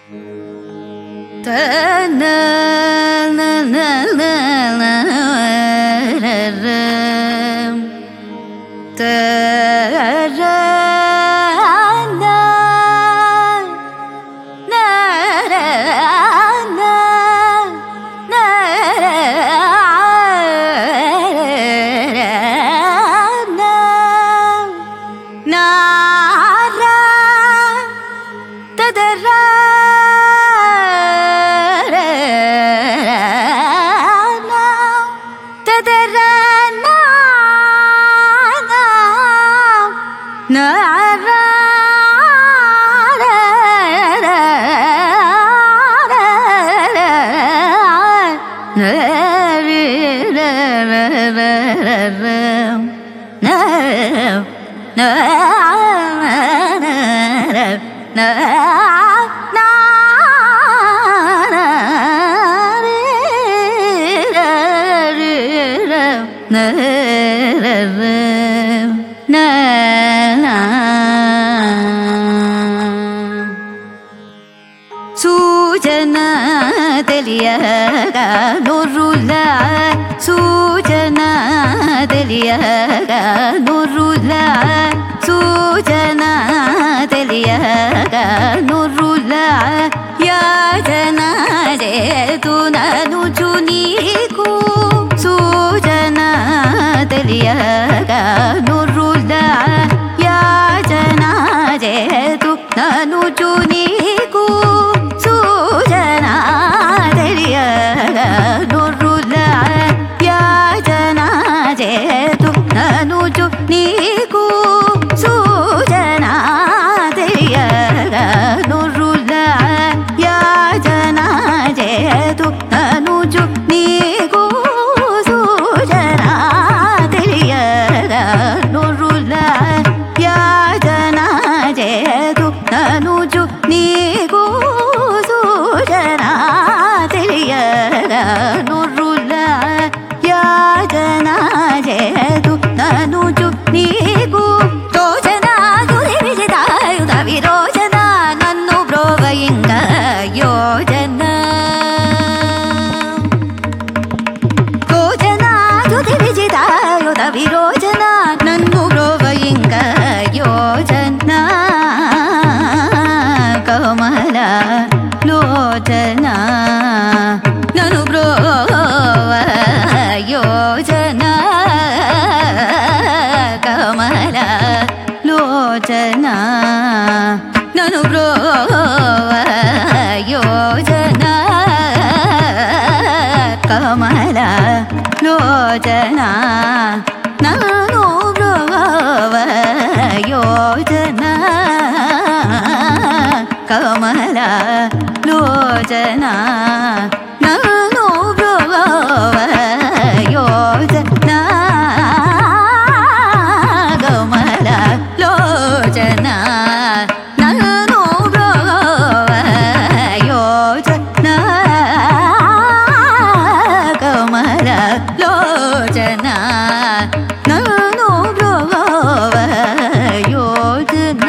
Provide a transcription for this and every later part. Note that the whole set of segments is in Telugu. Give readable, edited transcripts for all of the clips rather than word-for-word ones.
సూచనా తెలియగా నొర్రులా సూచనా తెలియగా నొర్రులా సూచనా తెలియగా నొర్రులా యాచనా చేతుననుచు నీకు సూచనా తెలియగా నొర్రులా యాచనా చేతు ననుచు నీకు సూచనా తెలియగా నొర్రులా యాచనా చేతు ననుచు నీకు సూచనా తెలియగా నొర్రులా యాచనా చేతు ననుచు నీకు సూచనా తెలియగా నొర్రులా యాచనా చేతు ననుచు నీకు సూచనా తెలియగా నొర్రులా యాచనా చేతు ననుచు నీకు తోచనా తుది విజితాయుధ విరోచన నన్ను బ్రోవయింగ యోజన తోచనా తుది విజితాయుధ విరోచన నన్ను బ్రోవయింగ యోజన కమల లోచన నన్ను బ్రోవ యోజన కమల లోచన నన్ను బ్రోవ యోజన కమల లోచన నన్ను బ్రోవ యోజన కమల లోచన నన్ను బ్రోవ యోజన కమల లోచన నన్ను బ్రోవ యోజన కమల లోచన నన్ను బ్రోవ యోజన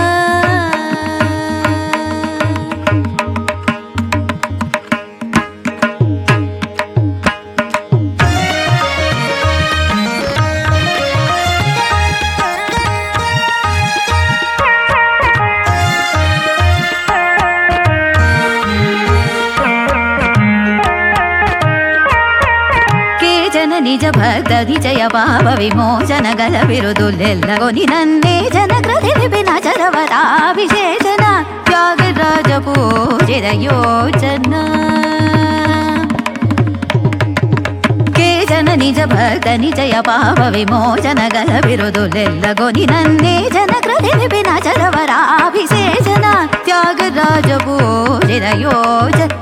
నిజ భక్త విజయ పాప విమోచన గల బిరుదులెల్లగొని నన్నే జన కృతి విపిన చరవరాభిషేచన త్యాగరాజ పూజిత యోచన కేచన నిజ భక్త నిజయ పాప విమోచన గల బిరుదులెల్లగొని నన్నే జన కృతి విపిన చరవరాభిషేచన త్యాగరాజ పూజిత యోచన